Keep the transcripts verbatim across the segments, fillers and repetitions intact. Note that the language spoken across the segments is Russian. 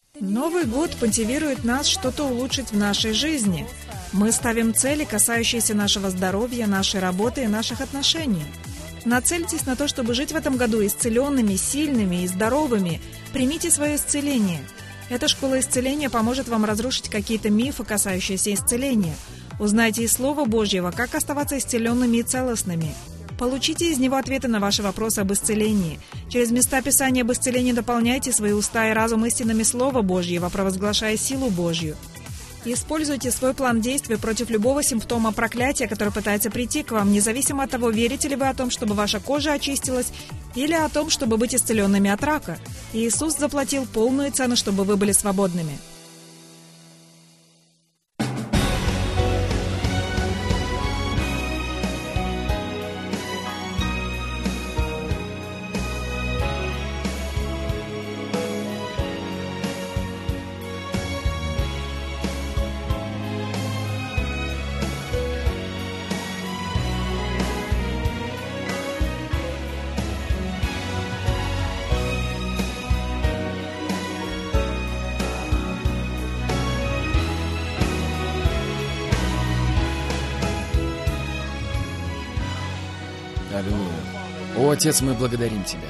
Новый год мотивирует нас что-то улучшить в нашей жизни. Мы ставим цели, касающиеся нашего здоровья, нашей работы и наших отношений. Нацельтесь на то, чтобы жить в этом году исцеленными, сильными и здоровыми. Примите свое исцеление. Эта школа исцеления поможет вам разрушить какие-то мифы, касающиеся исцеления. Узнайте из Слова Божьего, как оставаться исцеленными и целостными. Получите из него ответы на ваши вопросы об исцелении. Через места Писания об исцелении дополняйте свои уста и разум истинами Слова Божьего, провозглашая силу Божью. Используйте свой план действий против любого симптома проклятия, который пытается прийти к вам, независимо от того, верите ли вы о том, чтобы ваша кожа очистилась, или о том, чтобы быть исцеленными от рака. Иисус заплатил полную цену, чтобы вы были свободными. Аллилуйя. О, Отец, мы благодарим Тебя.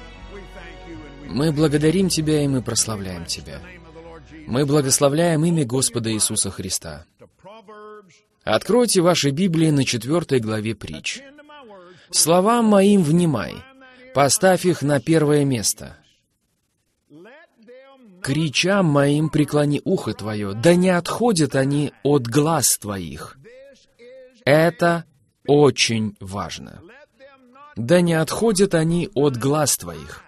Мы благодарим Тебя, и мы прославляем Тебя. Мы благословляем имя Господа Иисуса Христа. Откройте ваши Библии на четвертой главе Притч. «Словам моим внимай, поставь их на первое место. К речам моим преклони ухо твое, да не отходят они от глаз твоих». Это очень важно. Да не отходят они от глаз твоих.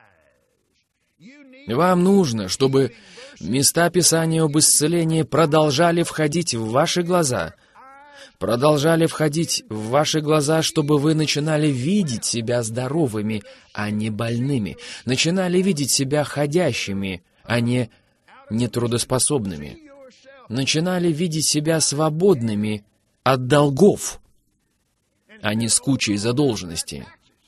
Вам нужно, чтобы места Писания об исцелении продолжали входить в ваши глаза, продолжали входить в ваши глаза, чтобы вы начинали видеть себя здоровыми, а не больными, начинали видеть себя ходящими, а не нетрудоспособными, начинали видеть себя свободными от долгов, а не с кучей задолженностей.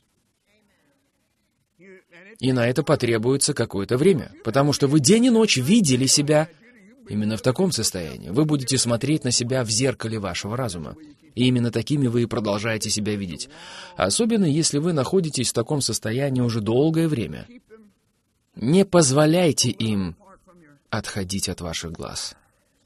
И на это потребуется какое-то время, потому что вы день и ночь видели себя именно в таком состоянии. Вы будете смотреть на себя в зеркале вашего разума. И именно такими вы и продолжаете себя видеть. Особенно, если вы находитесь в таком состоянии уже долгое время. Не позволяйте им отходить от ваших глаз.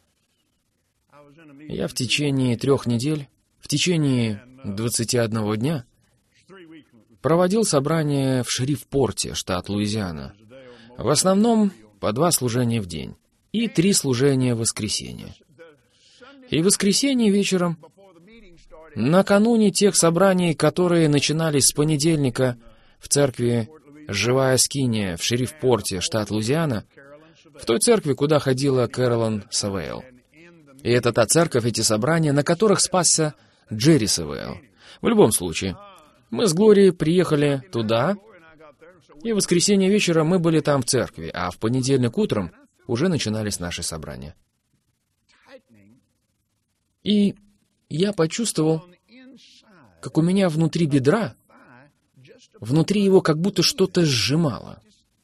Я в течение трех недель, в течение двадцати одного дня, проводил собрание в Шерифпорте, штат Луизиана. В основном по два служения в день и три служения в воскресенье. И в воскресенье вечером, накануне тех собраний, которые начинались с понедельника в церкви «Живая скиния» в Шерифпорте, штат Луизиана, в той церкви, куда ходила Кэролин Савейл. И это та церковь, эти собрания, на которых спасся Джерри Савейл. В любом случае, мы с Глорией приехали туда, и в воскресенье вечером мы были там в церкви, а в понедельник утром уже начинались наши собрания. И я почувствовал, как у меня внутри бедра, внутри его как будто что-то сжимало.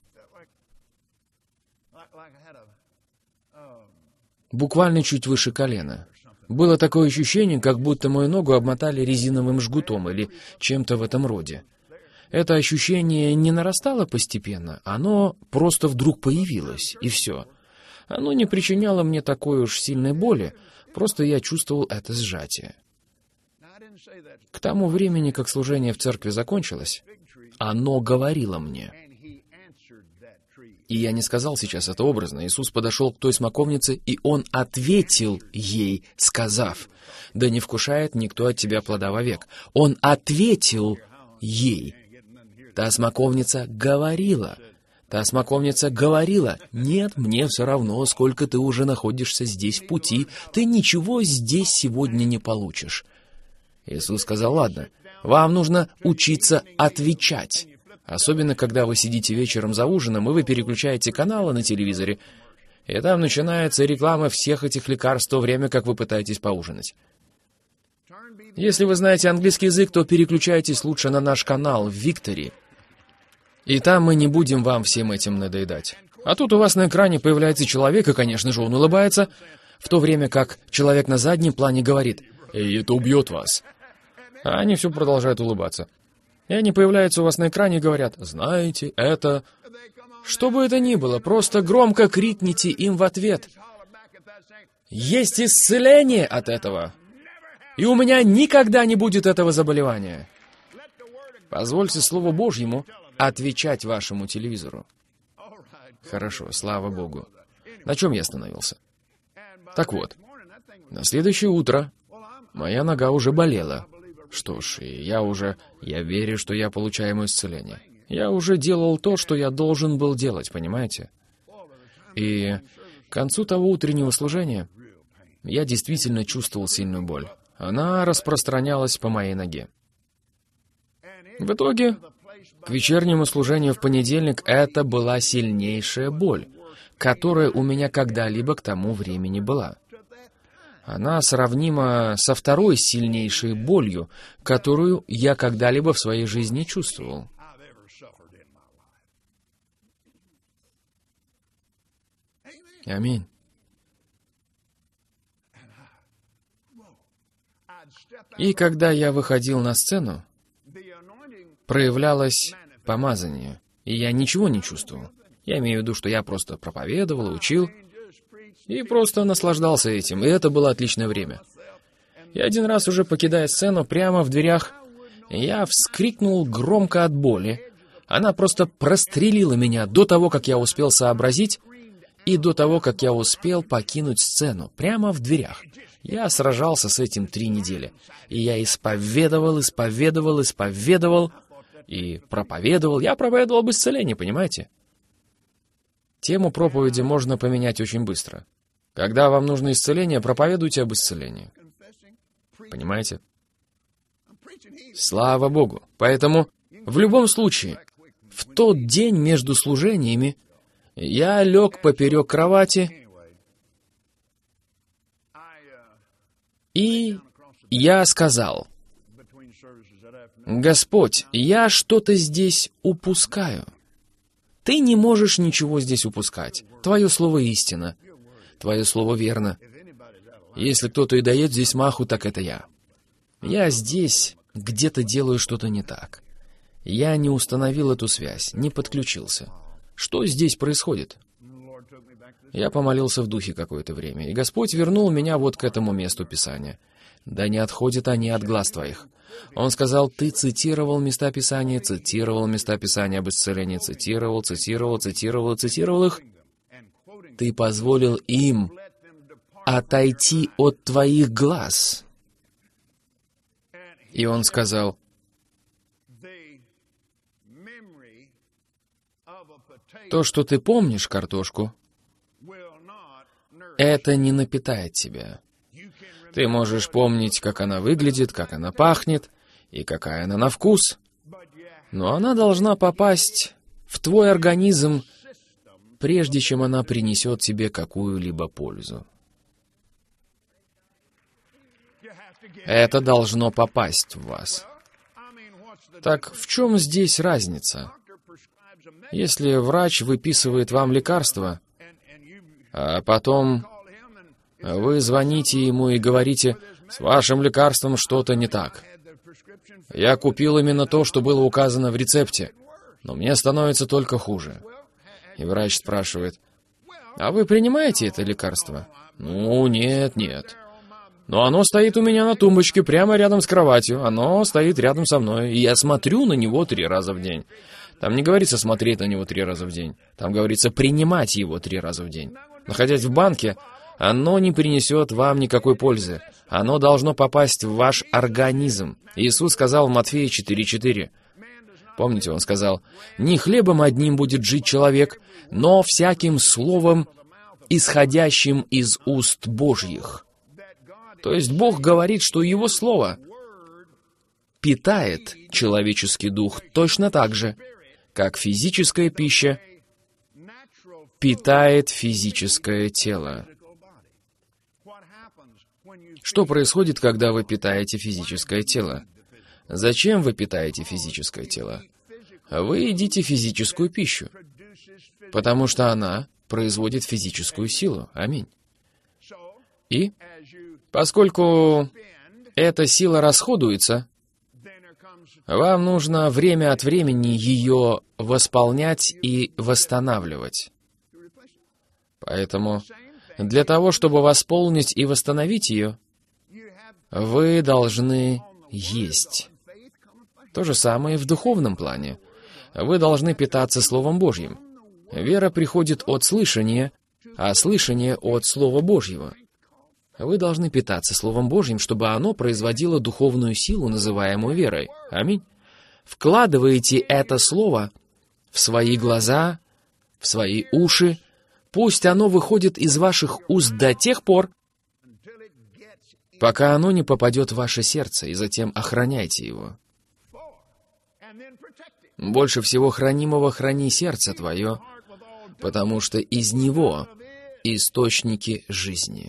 Буквально чуть выше колена. Было такое ощущение, как будто мою ногу обмотали резиновым жгутом или чем-то в этом роде. Это ощущение не нарастало постепенно, оно просто вдруг появилось, и все. Оно не причиняло мне такой уж сильной боли, просто я чувствовал это сжатие. К тому времени, как служение в церкви закончилось, оно говорило мне. И я не сказал сейчас это образно. Иисус подошел к той смоковнице, и Он ответил ей, сказав: «Да не вкушает никто от тебя плода вовек». Он ответил ей. Та смоковница говорила. Та смоковница говорила: «Нет, мне все равно, сколько ты уже находишься здесь в пути, ты ничего здесь сегодня не получишь». Иисус сказал: «Ладно, вам нужно учиться отвечать». Особенно, когда вы сидите вечером за ужином, и вы переключаете каналы на телевизоре, и там начинается реклама всех этих лекарств в то время, как вы пытаетесь поужинать. Если вы знаете английский язык, то переключайтесь лучше на наш канал в Виктори, и там мы не будем вам всем этим надоедать. А тут у вас на экране появляется человек, и, конечно же, он улыбается, в то время как человек на заднем плане говорит: «Эй, это убьет вас». А они все продолжают улыбаться. И они появляются у вас на экране и говорят: «Знаете, это...» Что бы это ни было, просто громко крикните им в ответ: «Есть исцеление от этого, и у меня никогда не будет этого заболевания». Позвольте Слову Божьему отвечать вашему телевизору. Хорошо, слава Богу. На чем я остановился? Так вот, на следующее утро моя нога уже болела. Что ж, и я уже... Я верю, что я получаю исцеление. Я уже делал то, что я должен был делать, понимаете? И к концу того утреннего служения я действительно чувствовал сильную боль. Она распространялась по моей ноге. В итоге, к вечернему служению в понедельник это была сильнейшая боль, которая у меня когда-либо к тому времени была. Она сравнима со второй сильнейшей болью, которую я когда-либо в своей жизни чувствовал. Аминь. И когда я выходил на сцену, проявлялось помазание, и я ничего не чувствовал. Я имею в виду, что я просто проповедовал, учил, и просто наслаждался этим, и это было отличное время. И один раз, уже покидая сцену, прямо в дверях, я вскрикнул громко от боли. Она просто прострелила меня до того, как я успел сообразить, и до того, как я успел покинуть сцену, прямо в дверях. Я сражался с этим три недели. И я исповедовал, исповедовал, исповедовал, и проповедовал. Я проповедовал об исцелении, понимаете? Тему проповеди можно поменять очень быстро. Когда вам нужно исцеление, проповедуйте об исцелении. Понимаете? Слава Богу. Поэтому, в любом случае, в тот день между служениями я лег поперек кровати, и я сказал: «Господь, я что-то здесь упускаю. Ты не можешь ничего здесь упускать. Твое слово истина. Твое слово верно. Если кто-то и дает здесь маху, так это я. Я здесь где-то делаю что-то не так. Я не установил эту связь, не подключился. Что здесь происходит?» Я помолился в духе какое-то время, и Господь вернул меня вот к этому месту Писания. «Да не отходят они от глаз твоих». Он сказал: «Ты цитировал места Писания, цитировал места Писания об исцелении, цитировал, цитировал, цитировал, цитировал их. Ты позволил им отойти от твоих глаз». И он сказал: «То, что ты помнишь картошку, это не напитает тебя. Ты можешь помнить, как она выглядит, как она пахнет и какая она на вкус, но она должна попасть в твой организм, прежде чем она принесет тебе какую-либо пользу. Это должно попасть в вас». Так в чем здесь разница? Если врач выписывает вам лекарство, а потом вы звоните ему и говорите: «С вашим лекарством что-то не так. Я купил именно то, что было указано в рецепте, но мне становится только хуже». И врач спрашивает: «А вы принимаете это лекарство?» «Ну, нет, нет. Но оно стоит у меня на тумбочке прямо рядом с кроватью. Оно стоит рядом со мной, и я смотрю на него три раза в день». Там не говорится смотреть на него три раза в день. Там говорится принимать его три раза в день. Находясь в банке, оно не принесет вам никакой пользы. Оно должно попасть в ваш организм. Иисус сказал в Матфея четыре четыре. Помните, Он сказал: «Не хлебом одним будет жить человек, но всяким словом, исходящим из уст Божьих». То есть Бог говорит, что Его Слово питает человеческий дух точно так же, как физическая пища питает физическое тело. Что происходит, когда вы питаете физическое тело? Зачем вы питаете физическое тело? Вы едите физическую пищу. потому что она производит физическую силу. Аминь. И поскольку эта сила расходуется, вам нужно время от времени ее восполнять и восстанавливать. Поэтому для того, чтобы восполнить и восстановить ее, вы должны есть. То же самое и в духовном плане. Вы должны питаться Словом Божьим. Вера приходит от слышания, а слышание от Слова Божьего. Вы должны питаться Словом Божьим, чтобы оно производило духовную силу, называемую верой. Аминь. Вкладываете это Слово в свои глаза, в свои уши. Пусть оно выходит из ваших уст до тех пор, пока оно не попадет в ваше сердце, и затем охраняйте его. Больше всего хранимого храни сердце твое, потому что из него источники жизни.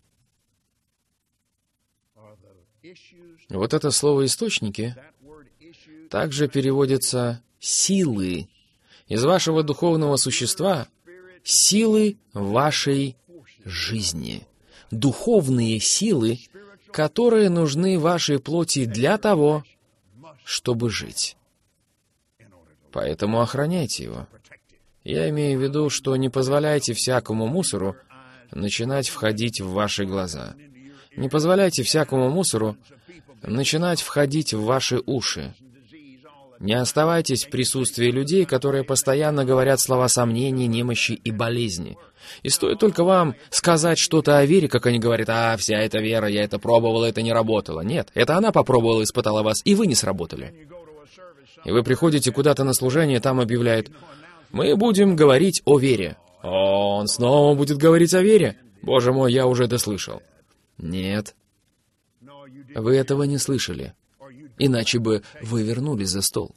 Вот это слово «источники» также переводится «силы». Из вашего духовного существа силы вашей жизни. Духовные силы, которые нужны вашей плоти для того, чтобы жить. Поэтому охраняйте его. Я имею в виду, что не позволяйте всякому мусору начинать входить в ваши глаза. Не позволяйте всякому мусору начинать входить в ваши уши. Не оставайтесь в присутствии людей, которые постоянно говорят слова сомнений, немощи и болезни. И стоит только вам сказать что-то о вере, как они говорят: «А, вся эта вера, я это пробовала, это не работало». Нет, это она попробовала, испытала вас, и вы не сработали. И вы приходите куда-то на служение, там объявляют: «Мы будем говорить о вере». О, он снова будет говорить о вере? Боже мой, я уже это слышал. Нет. Вы этого не слышали. Иначе бы вы вернулись за стол.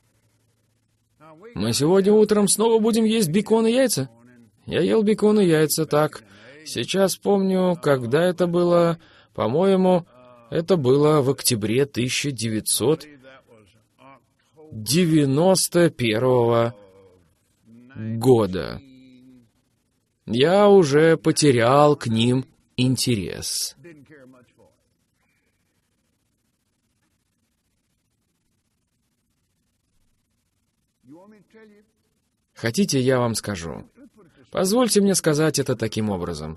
Мы сегодня утром снова будем есть бекон и яйца? Я ел бекон и яйца, так. Сейчас помню, когда это было. По-моему, это было в октябре тысяча девятьсот девяносто первого года. Я уже потерял к ним интерес. Хотите, я вам скажу? Позвольте мне сказать это таким образом.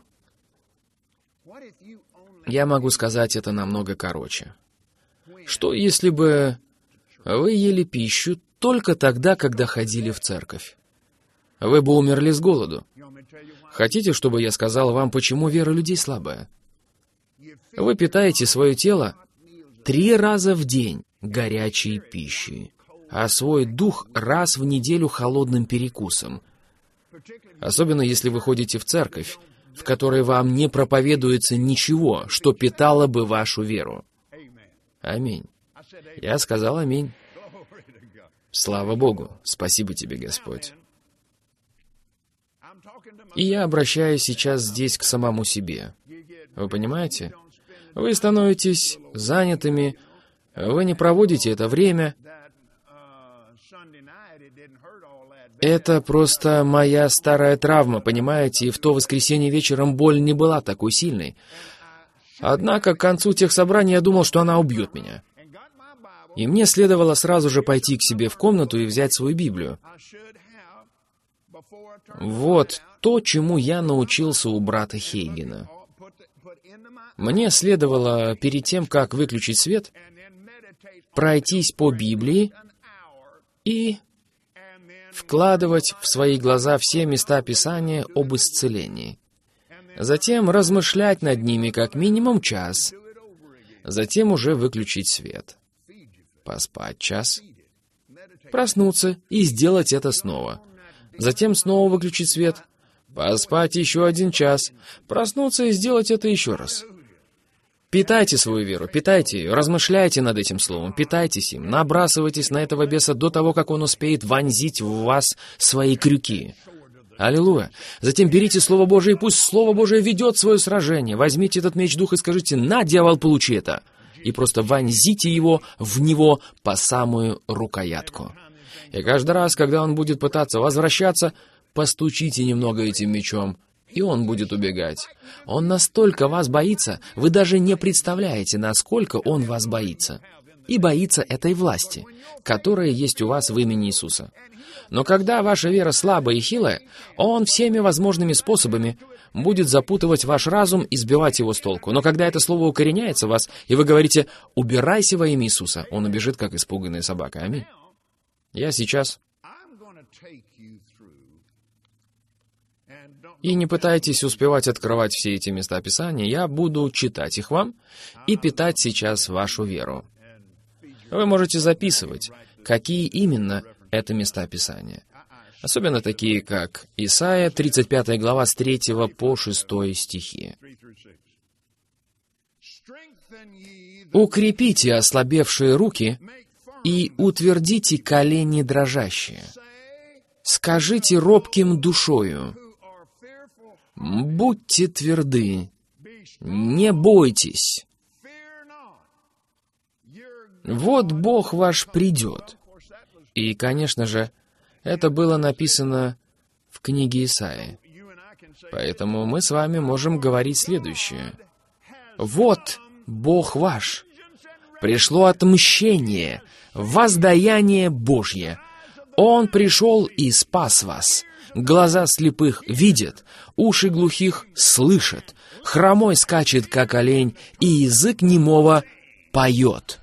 Я могу сказать это намного короче. Что если бы вы ели пищу только тогда, когда ходили в церковь? Вы бы умерли с голоду. Хотите, чтобы я сказал вам, почему вера людей слабая? Вы питаете свое тело три раза в день горячей пищей, а свой дух раз в неделю холодным перекусом. Особенно если вы ходите в церковь, в которой вам не проповедуется ничего, что питало бы вашу веру. Аминь. Я сказал аминь. Слава Богу. Спасибо тебе, Господь. И я обращаюсь сейчас здесь к самому себе. Вы понимаете? Вы становитесь занятыми, вы не проводите это время. Это просто моя старая травма, понимаете? И в то воскресенье вечером боль не была такой сильной. Однако к концу тех собраний я думал, что она убьет меня. И мне следовало сразу же пойти к себе в комнату и взять свою Библию. Вот то, чему я научился у брата Хейгена. Мне следовало, перед тем, как выключить свет, пройтись по Библии и вкладывать в свои глаза все места Писания об исцелении. Затем размышлять над ними как минимум час. Затем уже выключить свет. Поспать час. Проснуться и сделать это снова. Затем снова выключить свет. Поспать еще один час. Проснуться и сделать это еще раз. Питайте свою веру, питайте ее, размышляйте над этим словом, питайтесь им, набрасывайтесь на этого беса до того, как он успеет вонзить в вас свои крюки. Аллилуйя. Затем берите Слово Божие, и пусть Слово Божие ведет свое сражение. Возьмите этот меч духа и скажите: «На, дьявол, получи это!» И просто вонзите его в него по самую рукоятку. И каждый раз, когда он будет пытаться возвращаться, постучите немного этим мечом, и он будет убегать. Он настолько вас боится, вы даже не представляете, насколько он вас боится. И боится этой власти, которая есть у вас в имени Иисуса. Но когда ваша вера слабая и хилая, он всеми возможными способами будет запутывать ваш разум и сбивать его с толку. Но когда это слово укореняется в вас, и вы говорите «убирайся во имя Иисуса», он убежит, как испуганная собака. Аминь. Я сейчас... И не пытайтесь успевать открывать все эти места Писания, я буду читать их вам и питать сейчас вашу веру. Вы можете записывать, какие именно это места Писания. Особенно такие, как Исайя, тридцать пятая глава, с третьего по шестой стихи. «Укрепите ослабевшие руки и утвердите колени дрожащие. Скажите робким душою: будьте тверды, не бойтесь. Вот Бог ваш придет». И, конечно же, это было написано в книге Исаии. Поэтому мы с вами можем говорить следующее. «Вот Бог ваш. Пришло отмщение, воздаяние Божье. Он пришел и спас вас. Глаза слепых видят, уши глухих слышат, хромой скачет, как олень, и язык немого поет».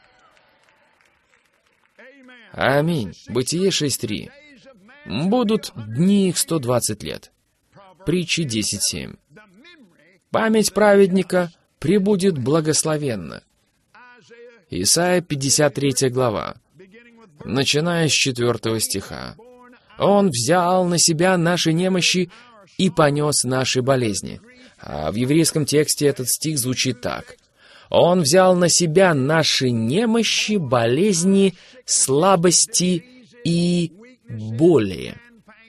Аминь. Бытие шесть три. «Будут дни их сто двадцать лет». Притчи десять семь. «Память праведника пребудет благословенно». Исайя пятьдесят третья глава, начиная с четвертого стиха. «Он взял на себя наши немощи и понес наши болезни». А в еврейском тексте этот стих звучит так. «Он взял на себя наши немощи, болезни, слабости и боли».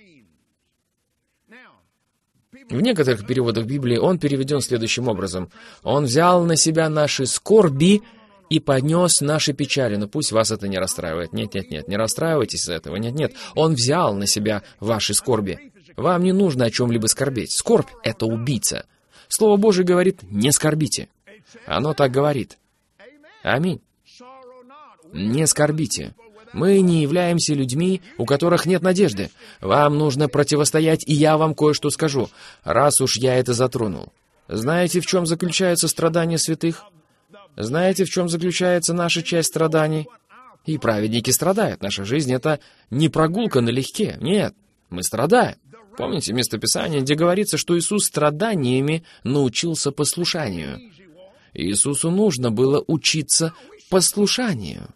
В некоторых переводах Библии он переведен следующим образом. «Он взял на себя наши скорби и понес наши печали». Но пусть вас это не расстраивает. Нет-нет-нет, не расстраивайтесь из-за этого. Нет-нет, он взял на себя ваши скорби. Вам не нужно о чем-либо скорбеть. Скорбь — это убийца. Слово Божие говорит: не скорбите. Оно так говорит. Аминь. Не скорбите. Мы не являемся людьми, у которых нет надежды. Вам нужно противостоять, и я вам кое-что скажу, раз уж я это затронул. Знаете, в чем заключается страдание святых? Знаете, в чем заключается наша часть страданий? И праведники страдают. Наша жизнь — это не прогулка налегке. Нет, мы страдаем. Помните местописание, где говорится, что Иисус страданиями научился послушанию? Иисусу нужно было учиться послушанию.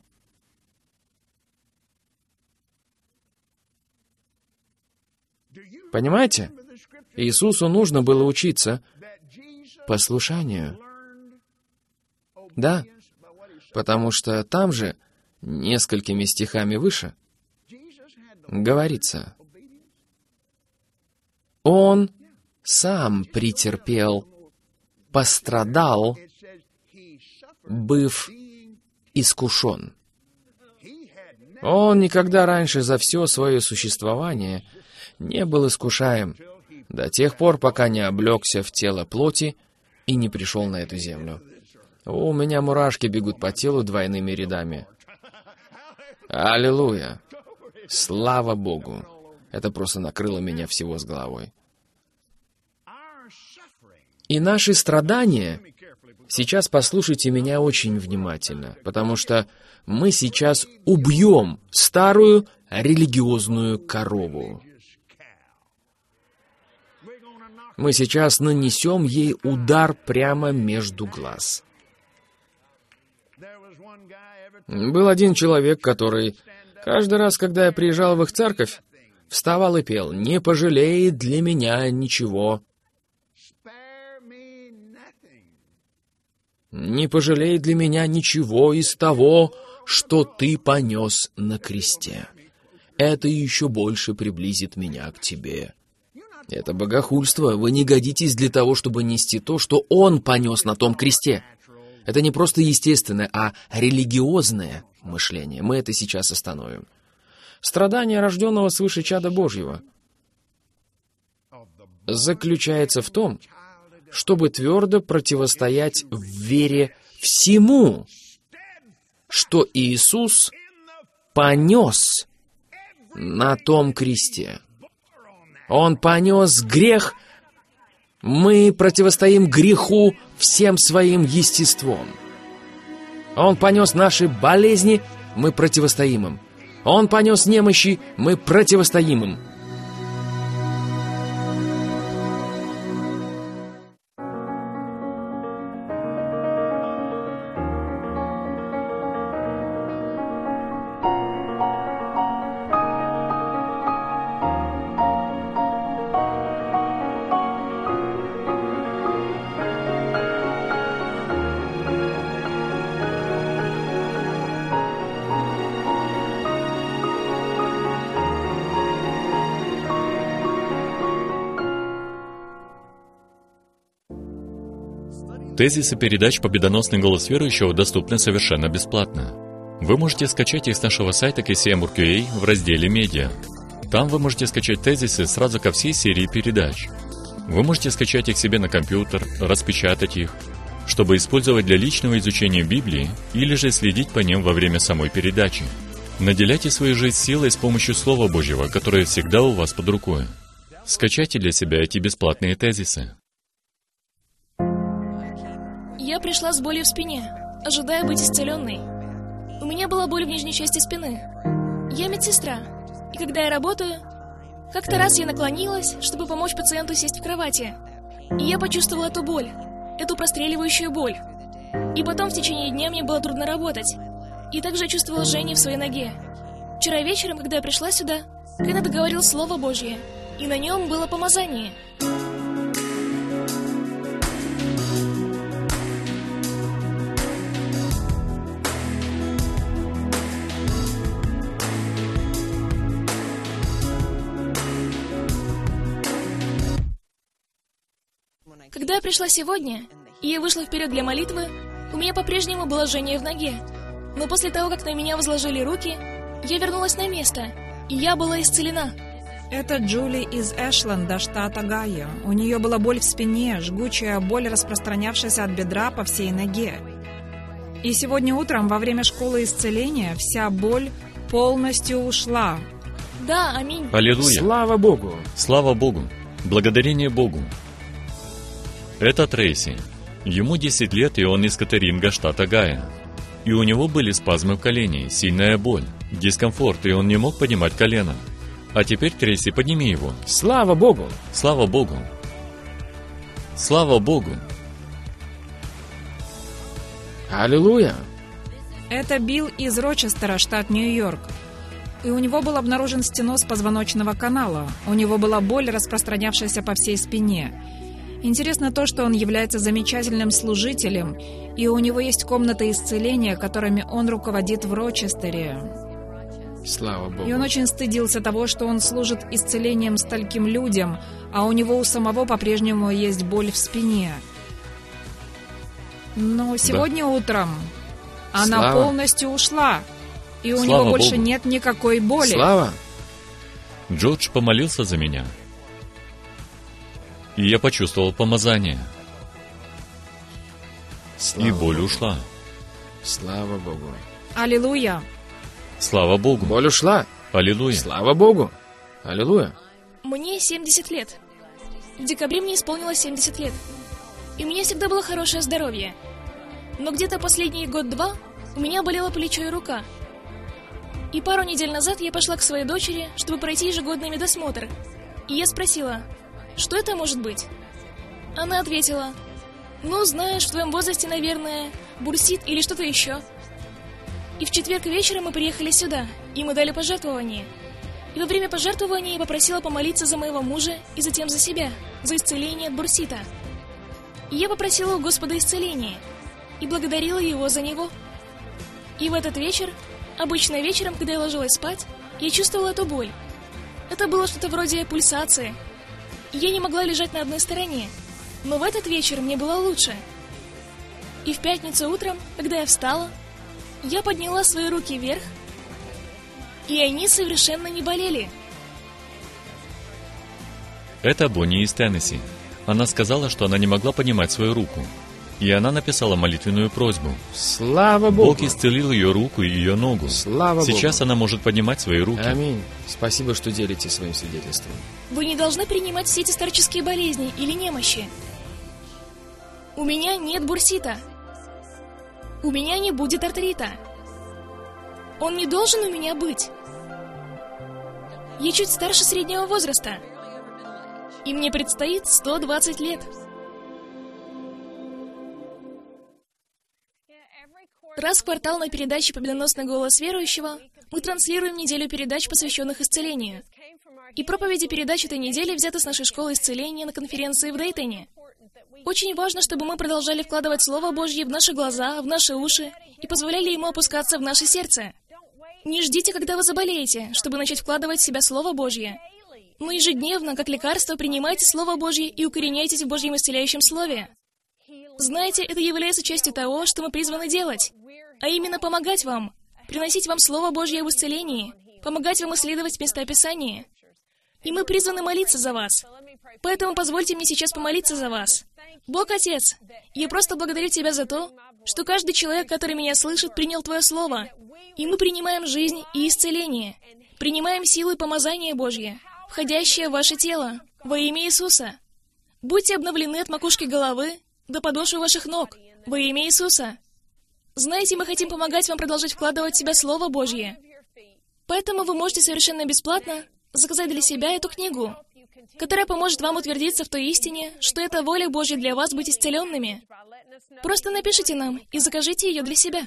Понимаете? Иисусу нужно было учиться послушанию. Да, потому что там же, несколькими стихами выше, говорится: Он сам претерпел, пострадал, быв искушен. Он никогда раньше за все свое существование не был искушаем, до тех пор, пока не облегся в тело плоти и не пришел на эту землю. О, у меня мурашки бегут по телу двойными рядами. Аллилуйя! Слава Богу! Это просто накрыло меня всего с головой. И наши страдания... Сейчас послушайте меня очень внимательно, потому что мы сейчас убьем старую религиозную корову. Мы сейчас нанесем ей удар прямо между глаз. Был один человек, который каждый раз, когда я приезжал в их церковь, вставал и пел: «Не пожалеет для меня ничего. Не пожалей для меня ничего из того, что ты понес на кресте. Это еще больше приблизит меня к тебе». Это богохульство. Вы не годитесь для того, чтобы нести то, что Он понес на том кресте. Это не просто естественное, а религиозное мышление. Мы это сейчас остановим. страдание рожденного свыше чада Божьего заключается в том, чтобы твердо противостоять в вере всему, что Иисус понес на том кресте. Он понес грех, мы противостоим греху всем своим естеством. Он понес наши болезни, мы противостоим им. Он понес немощи, мы противостоим им. Тезисы передач «Победоносный голос верующего» доступны совершенно бесплатно. Вы можете скачать их с нашего сайта кей си эм точка ар кью эй в разделе «Медиа». Там вы можете скачать тезисы сразу ко всей серии передач. Вы можете скачать их себе на компьютер, распечатать их, чтобы использовать для личного изучения Библии или же следить по ним во время самой передачи. Наделяйте свою жизнь силой с помощью Слова Божьего, которое всегда у вас под рукой. Скачайте для себя эти бесплатные тезисы. Я пришла с болью в спине, ожидая быть исцеленной. У меня была боль в нижней части спины. Я медсестра, и когда я работаю, как-то раз я наклонилась, чтобы помочь пациенту сесть в кровати. И я почувствовала эту боль, эту простреливающую боль. И потом в течение дня мне было трудно работать. И также я чувствовала жжение в своей ноге. Вчера вечером, когда я пришла сюда, Кеннет говорил Слово Божье, и на нем было помазание. Когда я пришла сегодня, и я вышла вперед для молитвы, у меня по-прежнему было жжение в ноге. Но после того, как на меня возложили руки, я вернулась на место, и я была исцелена. Это Джули из Эшленда, штат Огайо. У нее была боль в спине, жгучая боль, распространявшаяся от бедра по всей ноге. И сегодня утром, во время школы исцеления, вся боль полностью ушла. Да, аминь. Аллилуйя. Слава Богу. Слава Богу. Благодарение Богу. Это Трейси. Ему десять лет, и он из Катеринга, штат Огайо. И у него были спазмы в колене, сильная боль, дискомфорт, и он не мог поднимать колено. А теперь, Трейси, подними его. Слава Богу. Слава Богу. Слава Богу. Аллилуйя. Это Билл из Рочестера, штат Нью-Йорк. И у него был обнаружен стеноз позвоночного канала. У него была боль, распространявшаяся по всей спине. Интересно то, что он является замечательным служителем, и у него есть комнаты исцеления, которыми он руководит в Рочестере. Слава Богу. И он очень стыдился того, что он служит исцелением стольким людям, а у него у самого по-прежнему есть боль в спине. Но сегодня да. утром она Слава. полностью ушла, и у Слава него больше Богу. нет никакой боли. Слава. Джордж помолился за меня. И я почувствовал помазание. Слава и боль Богу. ушла. Слава Богу. Аллилуйя. Слава Богу. Боль ушла. Аллилуйя. Слава Богу. Аллилуйя. Мне семьдесят лет. В декабре мне исполнилось семьдесят лет. И у меня всегда было хорошее здоровье. Но где-то последний год-два у меня болело плечо и рука. И пару недель назад я пошла к своей дочери, чтобы пройти ежегодный медосмотр. И я спросила, что это может быть? Она ответила, ну, знаешь, в твоем возрасте, наверное, бурсит или что-то еще. И в четверг вечером мы приехали сюда, и мы дали пожертвование. И во время пожертвования я попросила помолиться за моего мужа и затем за себя, за исцеление от бурсита. И я попросила у Господа исцеления, и благодарила Его за него. И в этот вечер, обычно вечером, когда я ложилась спать, я чувствовала эту боль. Это было что-то вроде пульсации. Я не могла лежать на одной стороне, но в этот вечер мне было лучше. И в пятницу утром, когда я встала, я подняла свои руки вверх, И они совершенно не болели. Это Бонни из Теннесси. Она сказала, что она не могла поднимать свою руку. И она написала молитвенную просьбу. Слава Богу! Бог исцелил ее руку и ее ногу. Слава Сейчас Богу! она может поднимать свои руки. Аминь. Спасибо, что делитесь своим свидетельством. Вы не должны принимать все эти старческие болезни или немощи. У меня нет бурсита. У меня не будет артрита. Он не должен у меня быть. Я чуть старше среднего возраста. И мне предстоит сто двадцать лет. Раз в квартал на передаче «Победоносный голос верующего» мы транслируем неделю передач, посвященных исцелению. И проповеди передач этой недели взяты с нашей школы исцеления на конференции в Дейтоне. Очень важно, чтобы мы продолжали вкладывать Слово Божье в наши глаза, в наши уши и позволяли Ему опускаться в наше сердце. Не ждите, когда вы заболеете, чтобы начать вкладывать в себя Слово Божье. Но ежедневно, как лекарство, принимайте Слово Божье и укореняйтесь в Божьем исцеляющем Слове. Знаете, это является частью того, что мы призваны делать, а именно помогать вам, приносить вам Слово Божье в исцелении, помогать вам исследовать места Писания. И мы призваны молиться за вас. Поэтому позвольте мне сейчас помолиться за вас. Бог Отец, я просто благодарю Тебя за то, что каждый человек, который меня слышит, принял Твое Слово. И мы принимаем жизнь и исцеление, принимаем силу и помазание Божье, входящее в ваше тело, во имя Иисуса. Будьте обновлены от макушки головы до подошвы ваших ног, во имя Иисуса. Знаете, мы хотим помогать вам продолжать вкладывать в себя Слово Божье. Поэтому вы можете совершенно бесплатно заказать для себя эту книгу, которая поможет вам утвердиться в той истине, что это воля Божья для вас быть исцеленными. Просто напишите нам и закажите ее для себя.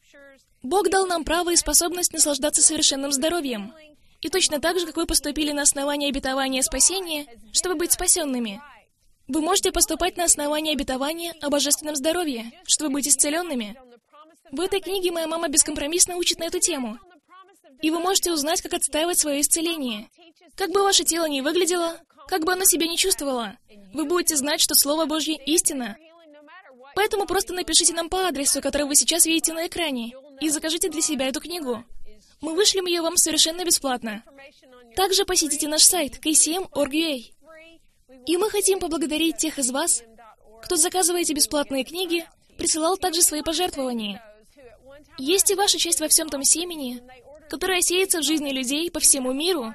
Бог дал нам право и способность наслаждаться совершенным здоровьем. И точно так же, как вы поступили на основании обетования спасения, чтобы быть спасенными, вы можете поступать на основании обетования о божественном здоровье, чтобы быть исцеленными. В этой книге моя мама бескомпромиссно учит на эту тему. И вы можете узнать, как отстаивать свое исцеление. Как бы ваше тело ни выглядело, как бы оно себя не чувствовало, вы будете знать, что Слово Божье — истина. Поэтому просто напишите нам по адресу, который вы сейчас видите на экране, и закажите для себя эту книгу. Мы вышлем ее вам совершенно бесплатно. Также посетите наш сайт кей си эм точка орг ю эй. И мы хотим поблагодарить тех из вас, кто, заказывая эти бесплатные книги, присылал также свои пожертвования. Есть и ваша часть во всем том семени, которое сеется в жизни людей по всему миру.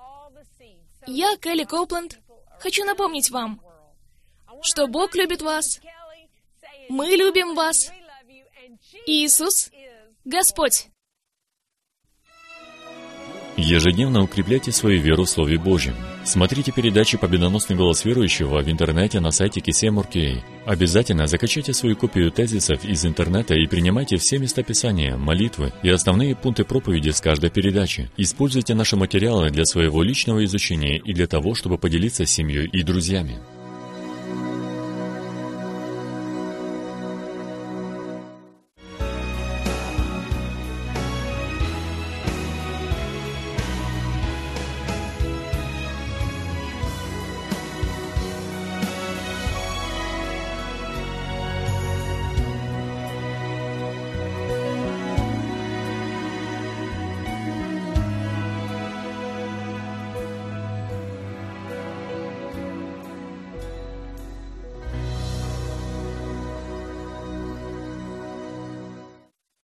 Я, Келли Коупленд, хочу напомнить вам, что Бог любит вас, мы любим вас, и Иисус — Господь. Ежедневно укрепляйте свою веру в Слове Божьем. Смотрите передачи «Победоносный голос верующего» в интернете на сайте кей си эм точка орг ю эй. Обязательно закачайте свою копию тезисов из интернета и принимайте все места Писания, молитвы и основные пункты проповеди с каждой передачи. Используйте наши материалы для своего личного изучения и для того, чтобы поделиться с семьей и друзьями.